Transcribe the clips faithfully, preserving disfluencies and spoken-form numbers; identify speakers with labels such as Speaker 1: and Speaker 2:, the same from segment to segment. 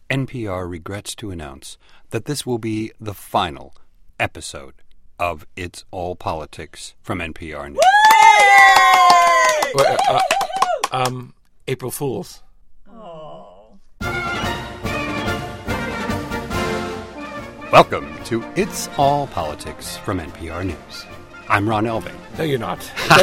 Speaker 1: N P R regrets to announce that this will be the final episode of It's All Politics from N P R News.
Speaker 2: Well, uh, um, April Fools.
Speaker 3: Oh.
Speaker 1: Welcome to It's All Politics from N P R News. I'm Ron Elving.
Speaker 2: No, you're not.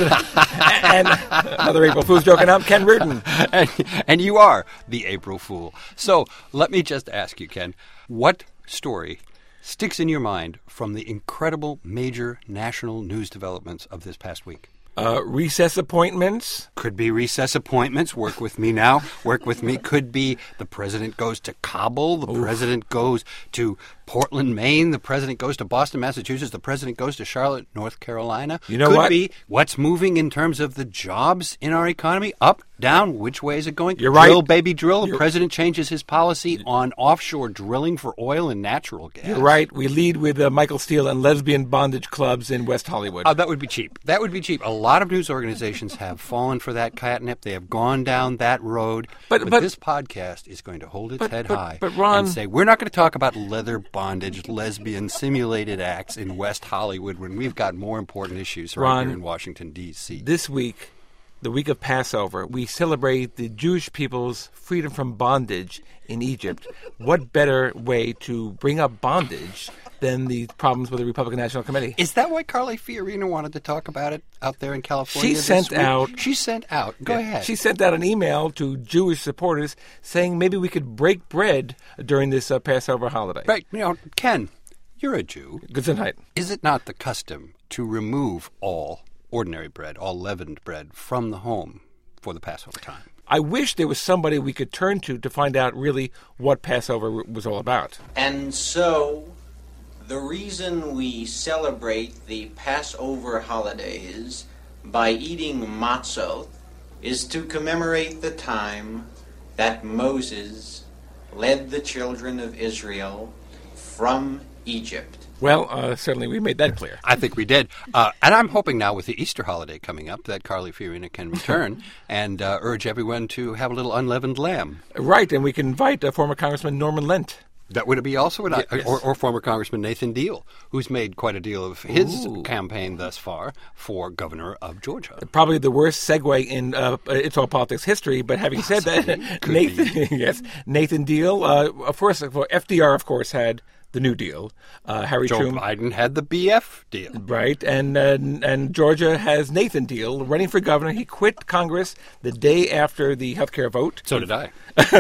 Speaker 2: And another April Fool's joke, and I'm Ken Reardon.
Speaker 1: and, and you are the April Fool. So let me just ask you, Ken, what story sticks in your mind from the incredible major national news developments of this past week?
Speaker 2: Uh, recess appointments.
Speaker 1: Could be recess appointments. Work with me now. Work with me. Could be the president goes to Kabul. The Oof. president goes to Portland, Maine. The president goes to Boston, Massachusetts. The president goes to Charlotte, North Carolina.
Speaker 2: You know
Speaker 1: Could
Speaker 2: what?
Speaker 1: be what's moving in terms of the jobs in our economy. Up, down. Which way is it going?
Speaker 2: You're right.
Speaker 1: Drill, baby, drill. The
Speaker 2: You're...
Speaker 1: president changes his policy on offshore drilling for oil and natural gas.
Speaker 2: You're right. We lead with uh, Michael Steele and lesbian bondage clubs in West Hollywood.
Speaker 1: Oh, that would be cheap. That would be cheap. A lot of news organizations have fallen for that catnip. They have gone down that road.
Speaker 2: But,
Speaker 1: but,
Speaker 2: but
Speaker 1: this podcast is going to hold its
Speaker 2: but,
Speaker 1: head
Speaker 2: but,
Speaker 1: high
Speaker 2: but Ron,
Speaker 1: and say, we're not going to talk about leather bondage, lesbian simulated acts in West Hollywood when we've got more important issues right
Speaker 2: Ron,
Speaker 1: here in Washington, D C
Speaker 2: This week, the week of Passover, we celebrate the Jewish people's freedom from bondage in Egypt. What better way to bring up bondage than the problems with the Republican National Committee?
Speaker 1: Is that why Carly Fiorina wanted to talk about it out there in California?
Speaker 2: She sent
Speaker 1: week?
Speaker 2: out...
Speaker 1: She sent out... Go
Speaker 2: yeah,
Speaker 1: ahead.
Speaker 2: She sent out an email to Jewish supporters saying maybe we could break bread during this uh, Passover holiday.
Speaker 1: Right. You know, Ken, you're a Jew.
Speaker 2: Gesundheit.
Speaker 1: Is it not the custom to remove all ordinary bread, all leavened bread, from the home for the Passover time?
Speaker 2: I wish there was somebody we could turn to to find out really what Passover was all about.
Speaker 4: And so, the reason we celebrate the Passover holidays by eating matzot is to commemorate the time that Moses led the children of Israel from Egypt.
Speaker 2: Well, uh, certainly we made that clear.
Speaker 1: I think we did. Uh, and I'm hoping now with the Easter holiday coming up that Carly Fiorina can return and uh, urge everyone to have a little unleavened lamb.
Speaker 2: Right, and we can invite uh, former Congressman Norman Lent.
Speaker 1: That would be also an,
Speaker 2: yeah, yes.
Speaker 1: or, or former Congressman Nathan Deal, who's made quite a deal of his
Speaker 2: Ooh.
Speaker 1: campaign thus far for governor of Georgia.
Speaker 2: Probably the worst segue in uh, It's All Politics history, but having said that, Nathan, yes, Nathan Deal, uh, of course, well, F D R, of course, had the New Deal. Uh, Harry
Speaker 1: Joe
Speaker 2: Truman,
Speaker 1: Biden had the B F deal.
Speaker 2: Right, and uh, and Georgia has Nathan Deal running for governor. He quit Congress the day after the health care vote.
Speaker 1: So did I.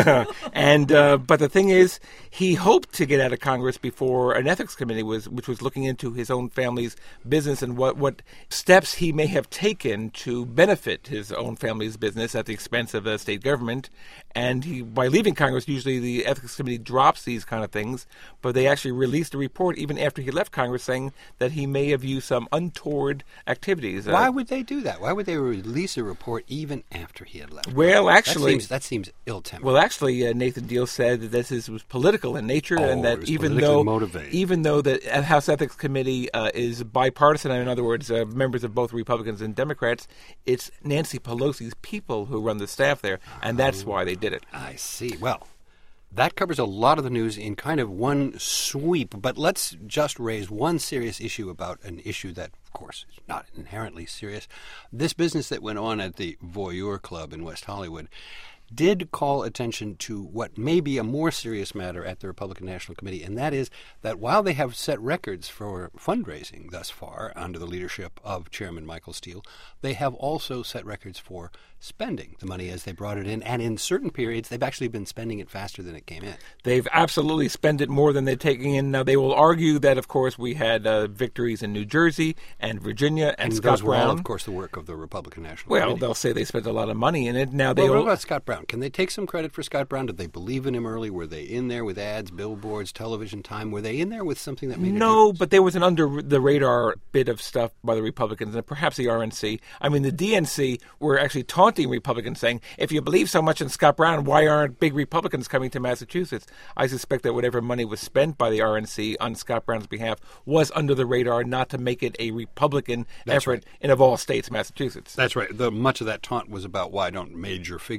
Speaker 2: and uh, but the thing is, he hoped to get out of Congress before an ethics committee was, which was looking into his own family's business and what, what steps he may have taken to benefit his own family's business at the expense of the state government. And he, by leaving Congress, usually the ethics committee drops these kind of things, but they actually released a report even after he left Congress saying that he may have used some untoward activities.
Speaker 1: Why
Speaker 2: uh,
Speaker 1: would they do that? Why would they release a report even after he had left?
Speaker 2: Well, actually,
Speaker 1: that seems, that seems ill-tempered.
Speaker 2: Well, actually, uh, Nathan Deal said that this is, was political in nature,
Speaker 1: oh,
Speaker 2: and that
Speaker 1: it was
Speaker 2: even though
Speaker 1: motivated.
Speaker 2: even though the House Ethics Committee uh, is bipartisan, in other words, uh, members of both Republicans and Democrats, it's Nancy Pelosi's people who run the staff there, and that's oh, why they did it.
Speaker 1: I see. Well, that covers a lot of the news in kind of one sweep, but let's just raise one serious issue about an issue that, of course, is not inherently serious. This business that went on at the Voyeur Club in West Hollywood did call attention to what may be a more serious matter at the Republican National Committee, and that is that while they have set records for fundraising thus far under the leadership of Chairman Michael Steele, they have also set records for spending the money as they brought it in, and in certain periods they've actually been spending it faster than it came in.
Speaker 2: They've absolutely spent it more than they're taking in. Now, they will argue that, of course, we had uh, victories in New Jersey and Virginia and,
Speaker 1: and
Speaker 2: Scott
Speaker 1: those were
Speaker 2: Brown.
Speaker 1: all, of course, the work of the Republican National
Speaker 2: well,
Speaker 1: Committee.
Speaker 2: Well, they'll say they spent a lot of money in it. Now they
Speaker 1: well, what
Speaker 2: all...
Speaker 1: about Scott Brown? Can they take some credit for Scott Brown? Did they believe in him early? Were they in there with ads, billboards, television time? Were they in there with something that made
Speaker 2: no,
Speaker 1: a difference?
Speaker 2: No, but there was an under-the-radar bit of stuff by the Republicans and perhaps the R N C. I mean, the D N C were actually taunting Republicans, saying, if you believe so much in Scott Brown, why aren't big Republicans coming to Massachusetts? I suspect that whatever money was spent by the R N C on Scott Brown's behalf was under the radar, not to make it a Republican
Speaker 1: That's
Speaker 2: effort
Speaker 1: right.
Speaker 2: in, of all states, Massachusetts.
Speaker 1: That's right. The, much of that taunt was about why don't major figures of the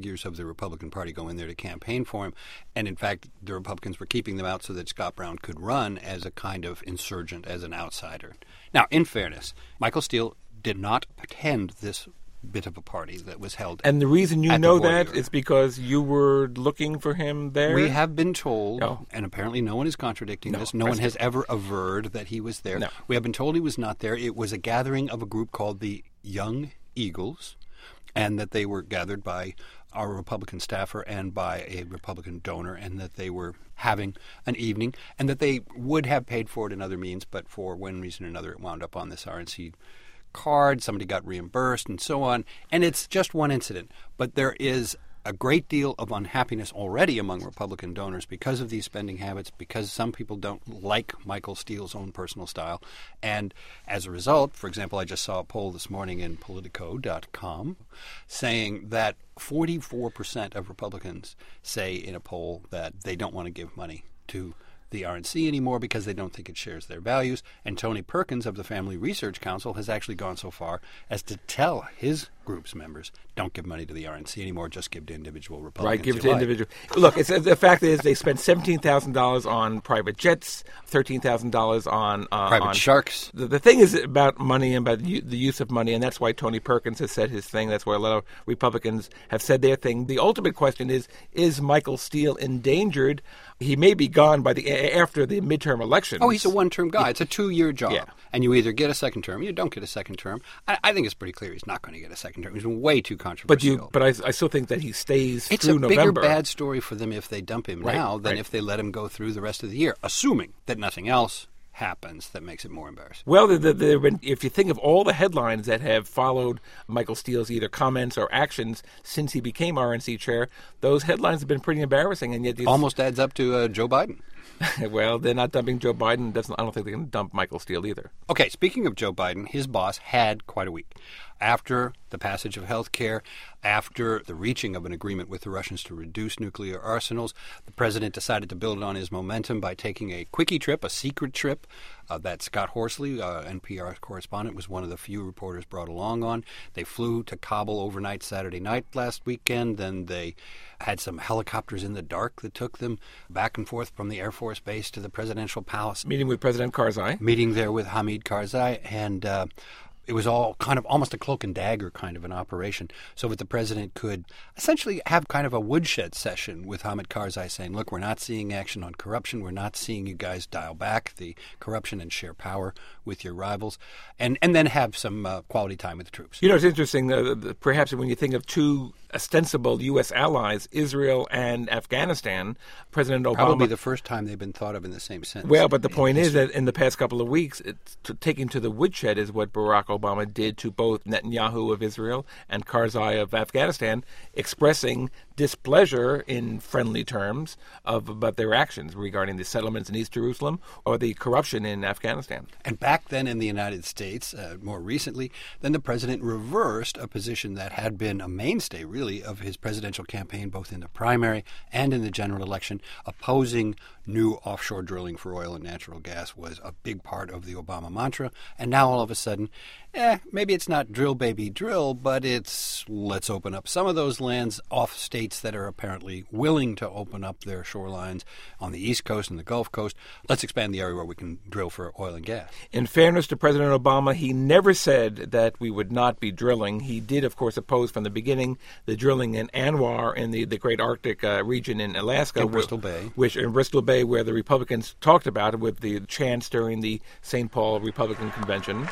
Speaker 1: the Republican Party go in there to campaign for him. And in fact, the Republicans were keeping them out so that Scott Brown could run as a kind of insurgent, as an outsider. Now, in fairness, Michael Steele did not attend this bit of a party that was held.
Speaker 2: And the reason you
Speaker 1: at
Speaker 2: know
Speaker 1: the
Speaker 2: that
Speaker 1: Warrior.
Speaker 2: is because you were looking for him there?
Speaker 1: We have been told,
Speaker 2: No.
Speaker 1: and apparently no one is contradicting
Speaker 2: No,
Speaker 1: this, no one
Speaker 2: that's
Speaker 1: has
Speaker 2: good.
Speaker 1: ever averred that he was there.
Speaker 2: No.
Speaker 1: We have been told he was not there. It was a gathering of a group called the Young Eagles, and that they were gathered by our Republican staffer and by a Republican donor, and that they were having an evening, and that they would have paid for it in other means, but for one reason or another it wound up on this R N C card. Somebody got reimbursed and so on. And it's just one incident. But there is a great deal of unhappiness already among Republican donors because of these spending habits, because some people don't like Michael Steele's own personal style. And as a result, for example, I just saw a poll this morning in Politico dot com saying that forty-four percent of Republicans say in a poll that they don't want to give money to the R N C anymore because they don't think it shares their values. And Tony Perkins of the Family Research Council has actually gone so far as to tell his group's members, don't give money to the R N C anymore, just give to individual Republicans.
Speaker 2: Right, give it
Speaker 1: you
Speaker 2: to
Speaker 1: like.
Speaker 2: individual. Look, it's, the fact is they spent seventeen thousand dollars on private jets, thirteen thousand dollars on... Uh,
Speaker 1: Private
Speaker 2: on,
Speaker 1: sharks.
Speaker 2: The, the thing is about money and about the, the use of money, and that's why Tony Perkins has said his thing. That's why a lot of Republicans have said their thing. The ultimate question is, is Michael Steele endangered? He may be gone by the after the midterm elections.
Speaker 1: Oh, he's a one-term guy. It's a two-year job.
Speaker 2: Yeah.
Speaker 1: And you either get a second term, you don't get a second term. I, I think it's pretty clear he's not going to get a second term. He's way too controversial.
Speaker 2: But you, but I, I still think that he stays
Speaker 1: It's
Speaker 2: through
Speaker 1: a bigger
Speaker 2: November.
Speaker 1: bad story for them if they dump him
Speaker 2: Right,
Speaker 1: now than
Speaker 2: right.
Speaker 1: if they let him go through the rest of the year, assuming that nothing else happens that makes it more embarrassing.
Speaker 2: Well, the, the, the, when, if you think of all the headlines that have followed Michael Steele's either comments or actions since he became R N C chair, those headlines have been pretty embarrassing, and yet these,
Speaker 1: Almost adds up to uh, Joe Biden.
Speaker 2: well, they're not dumping Joe Biden. Doesn't I don't think they're going to dump Michael Steele either.
Speaker 1: Okay, speaking of Joe Biden, his boss had quite a week. After the passage of health care, after the reaching of an agreement with the Russians to reduce nuclear arsenals, the president decided to build on his momentum by taking a quickie trip, a secret trip, uh, that Scott Horsley, uh, N P R correspondent, was one of the few reporters brought along on. They flew to Kabul overnight Saturday night last weekend. Then they had some helicopters in the dark that took them back and forth from the Air Force Base to the presidential palace.
Speaker 2: Meeting with President Karzai.
Speaker 1: Meeting there with Hamid Karzai, and uh, it was all kind of almost a cloak and dagger kind of an operation, so that the president could essentially have kind of a woodshed session with Hamid Karzai saying, look, we're not seeing action on corruption. We're not seeing you guys dial back the corruption and share power with your rivals, and, and then have some uh, quality time with the troops.
Speaker 2: You know, it's interesting, uh, the, perhaps when you think of two ostensible U S allies, Israel and Afghanistan, President Obama...
Speaker 1: Probably the first time they've been thought of in the same sentence.
Speaker 2: Well, but the
Speaker 1: in
Speaker 2: point is
Speaker 1: history.
Speaker 2: that in the past couple of weeks, it's to, taking to the woodshed is what Barack Obama did to both Netanyahu of Israel and Karzai of Afghanistan, expressing displeasure in friendly terms of about their actions regarding the settlements in East Jerusalem or the corruption in Afghanistan.
Speaker 1: And back then in the United States, uh, more recently, then the president reversed a position that had been a mainstay, really, of his presidential campaign, both in the primary and in the general election. Opposing new offshore drilling for oil and natural gas was a big part of the Obama mantra. And now all of a sudden, eh, maybe it's not drill, baby, drill, but it's let's open up some of those lands off states that are apparently willing to open up their shorelines on the East Coast and the Gulf Coast. Let's expand the area where we can drill for oil and gas.
Speaker 2: In fairness to President Obama, he never said that we would not be drilling. He did, of course, oppose from the beginning the drilling in ANWR in the, the great Arctic uh, region in Alaska.
Speaker 1: In
Speaker 2: wh-
Speaker 1: Bristol Bay.
Speaker 2: Which, in Bristol Bay, where the Republicans talked about it with the chants during the Saint Paul Republican Convention.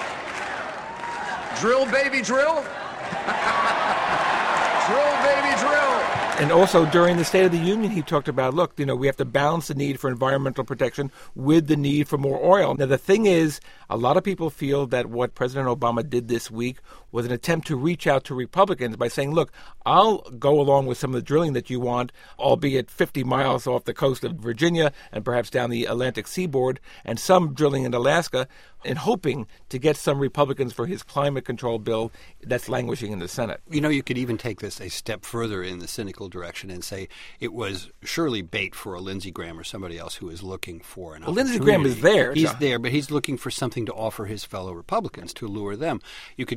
Speaker 3: Drill, baby, drill. Drill, baby, drill.
Speaker 2: And also during the State of the Union, he talked about, look, you know, we have to balance the need for environmental protection with the need for more oil. Now, the thing is, a lot of people feel that what President Obama did this week was an attempt to reach out to Republicans by saying, look, I'll go along with some of the drilling that you want, albeit fifty miles off the coast of Virginia and perhaps down the Atlantic seaboard, and some drilling in Alaska, and hoping to get some Republicans for his climate control bill that's languishing in the Senate.
Speaker 1: You know, you could even take this a step further in the cynical direction and say it was surely bait for a Lindsey Graham or somebody else who is looking for an
Speaker 2: Well, Lindsey Graham is there,
Speaker 1: He's
Speaker 2: John.
Speaker 1: there, but he's looking for something to offer his fellow Republicans to lure them. You could call it that.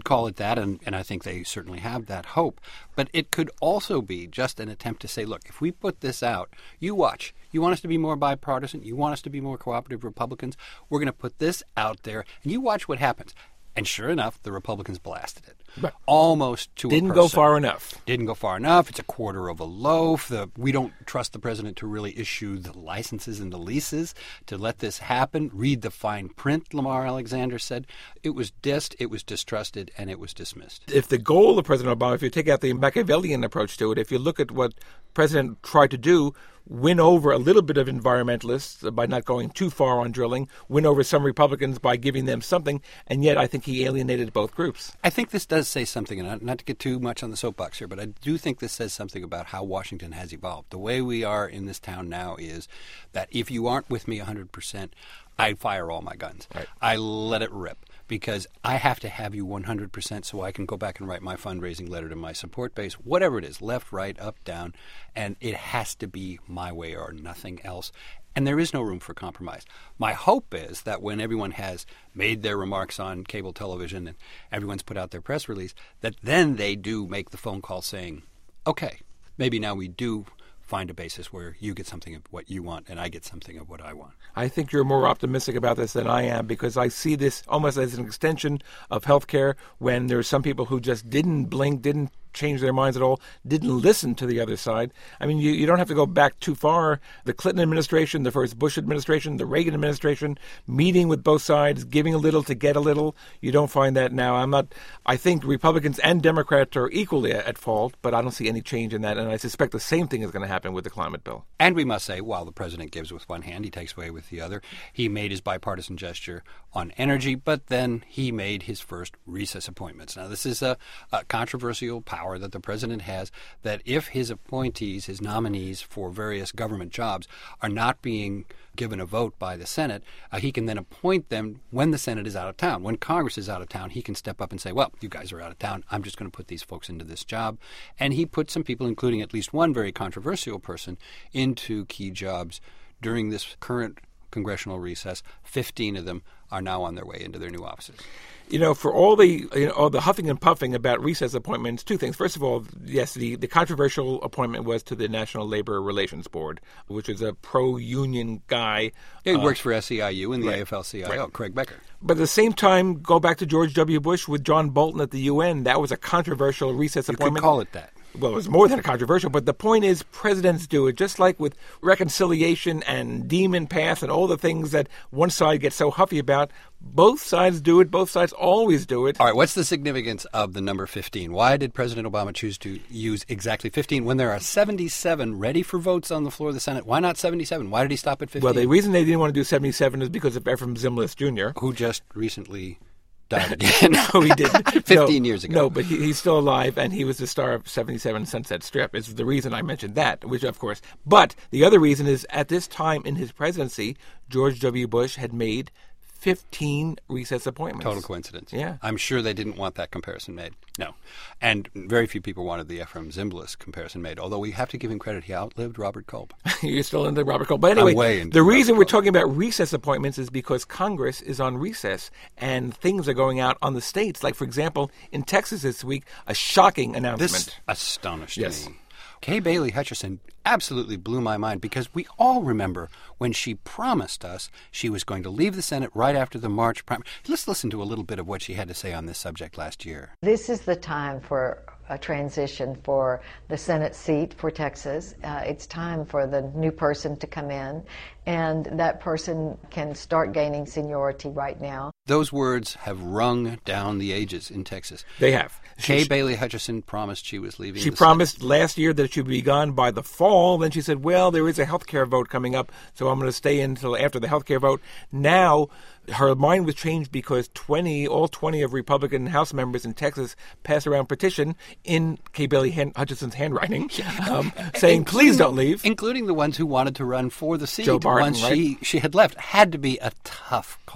Speaker 1: that, and, and I think they certainly have that hope. But it could also be just an attempt to say, look, if we put this out, you watch. You want us to be more bipartisan? You want us to be more cooperative Republicans? We're going to put this out there, and you watch what happens. And sure enough, the Republicans blasted it.
Speaker 2: Right.
Speaker 1: Almost to
Speaker 2: Didn't
Speaker 1: a person.
Speaker 2: go far enough.
Speaker 1: Didn't go far enough. It's a quarter of a loaf. The, we don't trust the president to really issue the licenses and the leases to let this happen. Read the fine print, Lamar Alexander said. It was dissed, it was distrusted, and it was dismissed.
Speaker 2: If the goal of President Obama, if you take out the Machiavellian approach to it, if you look at what President tried to do, win over a little bit of environmentalists by not going too far on drilling, win over some Republicans by giving them something, and yet I think he alienated both groups.
Speaker 1: I think this does say something, and not to get too much on the soapbox here, but I do think this says something about how Washington has evolved. The way we are in this town now is that if you aren't with me one hundred percent, I fire all my guns.
Speaker 2: Right.
Speaker 1: I let it rip. Because I have to have you one hundred percent so I can go back and write my fundraising letter to my support base, whatever it is, left, right, up, down, and it has to be my way or nothing else. And there is no room for compromise. My hope is that when everyone has made their remarks on cable television and everyone's put out their press release, that then they do make the phone call saying, okay, maybe now we do find a basis where you get something of what you want and I get something of what I want.
Speaker 2: I think you're more optimistic about this than I am because I see this almost as an extension of healthcare when there's some people who just didn't blink, didn't change their minds at all, didn't listen to the other side. I mean, you, you don't have to go back too far. The Clinton administration, the first Bush administration, the Reagan administration, meeting with both sides, giving a little to get a little. You don't find that now. I'm not. I think Republicans and Democrats are equally at fault, but I don't see any change in that, and I suspect the same thing is going to happen with the climate bill.
Speaker 1: And we must say, while the president gives with one hand, he takes away with the other. He made his bipartisan gesture on energy, but then he made his first recess appointments. Now, this is a, a controversial power that the president has, that if his appointees, his nominees for various government jobs are not being given a vote by the Senate, uh, he can then appoint them when the Senate is out of town. When Congress is out of town, he can step up and say, well, you guys are out of town. I'm just going to put these folks into this job. And he put some people, including at least one very controversial person, into key jobs during this current congressional recess. Fifteen of them are now on their way into their new offices.
Speaker 2: You know, for all the you know, all the huffing and puffing about recess appointments, two things. First of all, yes, the, the controversial appointment was to the National Labor Relations Board, which is a pro-union guy.
Speaker 1: Yeah, he
Speaker 2: uh,
Speaker 1: works for S E I U and the
Speaker 2: right.
Speaker 1: A F L C I O,
Speaker 2: Right.
Speaker 1: Craig Becker.
Speaker 2: But at the same time, go back to George W. Bush with John Bolton at the U N. That was a controversial recess
Speaker 1: You
Speaker 2: appointment.
Speaker 1: could call it that.
Speaker 2: Well, it was more than a controversial, but the point is presidents do it, just like with reconciliation and Demon Pass and all the things that one side gets so huffy about. Both sides do it. Both sides always do it.
Speaker 1: All right, what's the significance of the number fifteen? Why did President Obama choose to use exactly fifteen when there are seventy-seven ready for votes on the floor of the Senate? Why not seventy-seven? Why did he stop at fifteen?
Speaker 2: Well, the reason they didn't want to do seventy-seven is because of Ephraim Zimbalist Junior
Speaker 1: Who just recently died again.
Speaker 2: No, he didn't.
Speaker 1: fifteen
Speaker 2: no,
Speaker 1: years ago.
Speaker 2: No, but he, he's still alive, and he was the star of seventy-seven Sunset Strip. Is the reason I mentioned that, which, of course. But the other reason is at this time in his presidency, George W. Bush had made fifteen recess appointments.
Speaker 1: Total coincidence.
Speaker 2: Yeah.
Speaker 1: I'm sure they didn't want that comparison made. No. And very few people wanted the Ephraim Zimbalist comparison made, although we have to give him credit. He outlived Robert Culp.
Speaker 2: You're still into Robert Culp. But anyway,
Speaker 1: I'm way into
Speaker 2: the reason
Speaker 1: Robert
Speaker 2: we're
Speaker 1: Culp.
Speaker 2: talking about recess appointments is because Congress is on recess and things are going out on the states. Like, for example, in Texas this week, a shocking announcement.
Speaker 1: This astonished
Speaker 2: Yes.
Speaker 1: me. Kay Bailey Hutchison absolutely blew my mind because we all remember when she promised us she was going to leave the Senate right after the March primary. Let's listen to a little bit of what she had to say on this subject last year.
Speaker 5: This is the time for a transition for the Senate seat for Texas. Uh, it's time for the new person to come in, and that person can start gaining seniority right now.
Speaker 1: Those words have rung down the ages in Texas.
Speaker 2: They have.
Speaker 1: Kay
Speaker 2: She-
Speaker 1: Bailey Hutchison promised she was leaving
Speaker 2: She
Speaker 1: the
Speaker 2: promised last year that she'd be gone by the fall. Then she said, well, there is a health care vote coming up, so I'm going to stay until after the health care vote. Now, her mind was changed because twenty, all twenty of Republican House members in Texas passed around a petition in Kay Bailey Han- Hutchison's handwriting um, saying, please don't leave.
Speaker 1: Including the ones who wanted to run for the seat
Speaker 2: Joe Barton,
Speaker 1: once she, she had left. Had to be a tough call.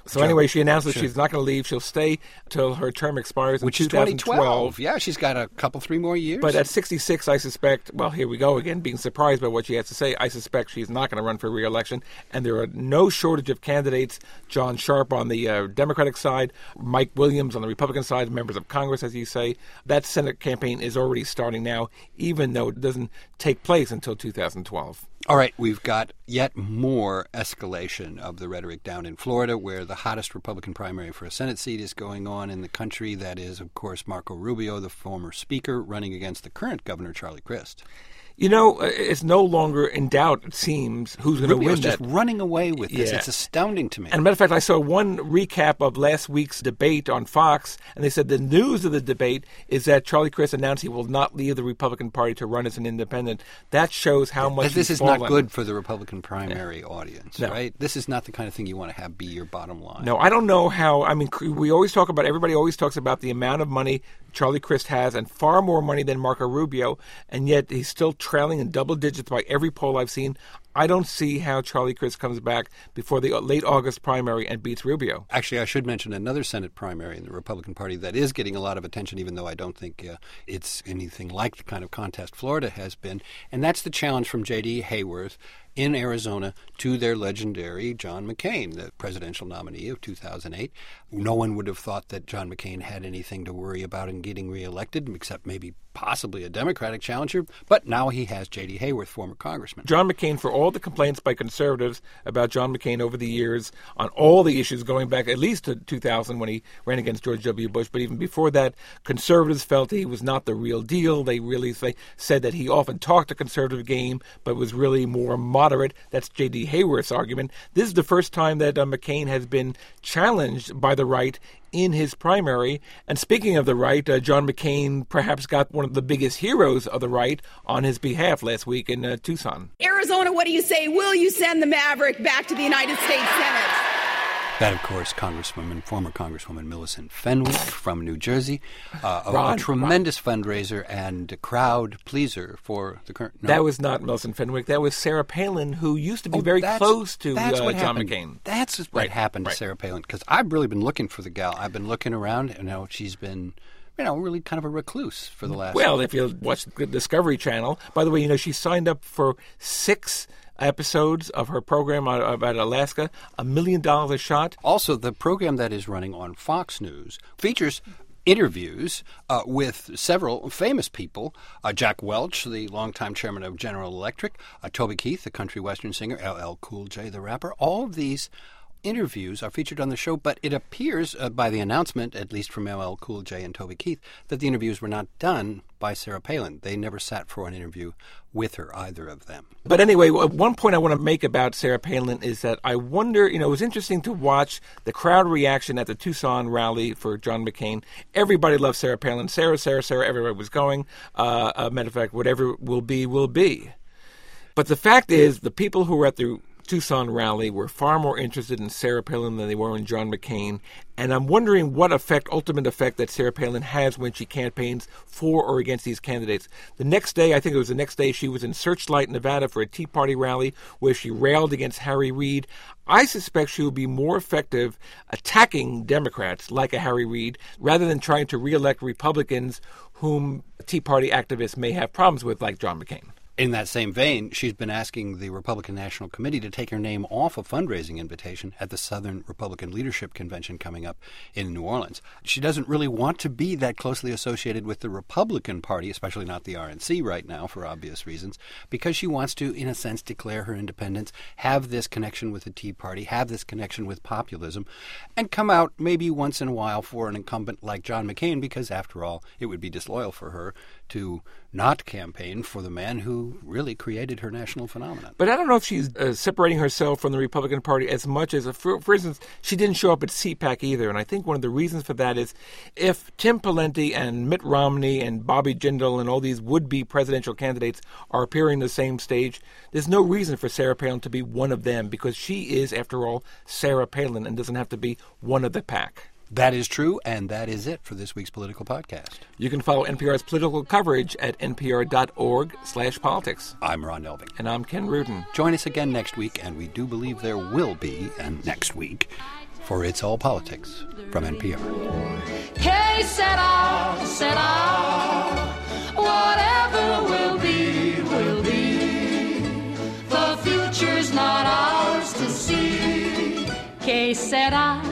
Speaker 2: So
Speaker 1: Joe,
Speaker 2: anyway, she announced that
Speaker 1: sure.
Speaker 2: she's not going to leave. She'll stay till her term expires in
Speaker 1: Which is
Speaker 2: twenty
Speaker 1: twenty twelve. Yeah, she's got a couple, three more years.
Speaker 2: But at sixty-six, I suspect, well, here we go again, being surprised by what she has to say. I suspect she's not going to run for re-election. And there are no shortage of candidates. John Sharp on the uh, Democratic side, Mike Williams on the Republican side, members of Congress, as you say. That Senate campaign is already starting now, even though it doesn't take place until two thousand twelve.
Speaker 1: All right, we've got yet more escalation of the rhetoric down in Florida, where the hottest Republican primary for a Senate seat is going on in the country. That is, of course, Marco Rubio, the former speaker, running against the current governor, Charlie Crist.
Speaker 2: You know, it's no longer in doubt, it seems, who's going to win
Speaker 1: Rubio's
Speaker 2: that.
Speaker 1: just running away with this.
Speaker 2: Yeah.
Speaker 1: It's astounding to me.
Speaker 2: And as a matter of fact, I saw one recap of last week's debate on Fox, and they said the news of the debate is that Charlie Crist announced he will not leave the Republican Party to run as an independent. That shows how much
Speaker 1: This
Speaker 2: he's
Speaker 1: is
Speaker 2: fallen.
Speaker 1: not good for the Republican primary yeah. audience,
Speaker 2: no.
Speaker 1: right? This is not the kind of thing you want to have be your bottom line.
Speaker 2: No, I don't know how. I mean, we always talk about, everybody always talks about the amount of money Charlie Crist has, and far more money than Marco Rubio, and yet he's still trailing in double digits by every poll I've seen. I don't see how Charlie Crist comes back before the late August primary and beats Rubio.
Speaker 1: Actually, I should mention another Senate primary in the Republican Party that is getting a lot of attention, even though I don't think uh, it's anything like the kind of contest Florida has been, and that's the challenge from J D. Hayworth in Arizona to their legendary John McCain, the presidential nominee of two thousand eight. No one would have thought that John McCain had anything to worry about in getting reelected, except maybe possibly a Democratic challenger, but now he has J D. Hayworth, former congressman.
Speaker 2: John McCain, for all the complaints by conservatives about John McCain over the years on all the issues going back at least to two thousand when he ran against George W. Bush, but even before that, conservatives felt he was not the real deal. They really they said that he often talked a conservative game, but was really more moderate. That's J D. Hayworth's argument. This is the first time that uh, McCain has been challenged by the right in his primary. And speaking of the right, uh, John McCain perhaps got one of the biggest heroes of the right on his behalf last week in uh, Tucson.
Speaker 6: Arizona, what do you say? Will you send the Maverick back to the United States Senate?
Speaker 1: That, of course, Congresswoman, former Congresswoman Millicent Fenwick from New Jersey, uh, a,
Speaker 2: Ron,
Speaker 1: a tremendous Ron. fundraiser and a crowd pleaser for the current. No.
Speaker 2: That was not Millicent Fenwick. That was Sarah Palin, who used to be
Speaker 1: oh,
Speaker 2: very
Speaker 1: that's,
Speaker 2: close to
Speaker 1: that's
Speaker 2: uh,
Speaker 1: what
Speaker 2: John
Speaker 1: happened.
Speaker 2: McCain.
Speaker 1: That's what
Speaker 2: right.
Speaker 1: happened to
Speaker 2: right.
Speaker 1: Sarah Palin, because I've really been looking for the gal. I've been looking around, and you know, she's been, you know, really kind of a recluse for the last.
Speaker 2: Well, if you watch the Discovery Channel, by the way, you know, she signed up for six episodes of her program about Alaska, a million dollars a shot.
Speaker 1: Also, the program that is running on Fox News features interviews uh, with several famous people. Uh, Jack Welch, the longtime chairman of General Electric, uh, Toby Keith, the country western singer, L L Cool J, the rapper. All of these interviews are featured on the show, but it appears uh, by the announcement, at least from L L Cool J and Toby Keith, that the interviews were not done by Sarah Palin. They never sat for an interview with her, either of them.
Speaker 2: But anyway, one point I want to make about Sarah Palin is that I wonder, you know, it was interesting to watch the crowd reaction at the Tucson rally for John McCain. Everybody loved Sarah Palin. Sarah, Sarah, Sarah, everybody was going. Uh, a matter of fact, whatever will be, will be. But the fact is, the people who were at the Tucson rally were far more interested in Sarah Palin than they were in John McCain. And I'm wondering what effect, ultimate effect, that Sarah Palin has when she campaigns for or against these candidates. The next day, I think it was the next day, she was in Searchlight, Nevada for a Tea Party rally where she railed against Harry Reid. I suspect she will be more effective attacking Democrats like a Harry Reid rather than trying to reelect Republicans whom Tea Party activists may have problems with, like John McCain.
Speaker 1: In that same vein, she's been asking the Republican National Committee to take her name off a fundraising invitation at the Southern Republican Leadership Convention coming up in New Orleans. She doesn't really want to be that closely associated with the Republican Party, especially not the R N C right now for obvious reasons, because she wants to, in a sense, declare her independence, have this connection with the Tea Party, have this connection with populism, and come out maybe once in a while for an incumbent like John McCain, because after all, it would be disloyal for her to not campaign for the man who really created her national phenomenon.
Speaker 2: But I don't know if she's uh, separating herself from the Republican Party as much as, a, for, for instance, she didn't show up at C PAC either. And I think one of the reasons for that is if Tim Pawlenty and Mitt Romney and Bobby Jindal and all these would-be presidential candidates are appearing on the same stage, there's no reason for Sarah Palin to be one of them because she is, after all, Sarah Palin and doesn't have to be one of the pack.
Speaker 1: That is true, and that is it for this week's Political Podcast.
Speaker 2: You can follow N P R's political coverage at npr.org slash politics.
Speaker 1: I'm Ron Elving.
Speaker 2: And I'm Ken Rudin.
Speaker 1: Join us again next week, and we do believe there will be, and next week, For It's All Politics from N P R.
Speaker 7: Que sera, sera, whatever will be, will be. The future's not ours to see. Que sera,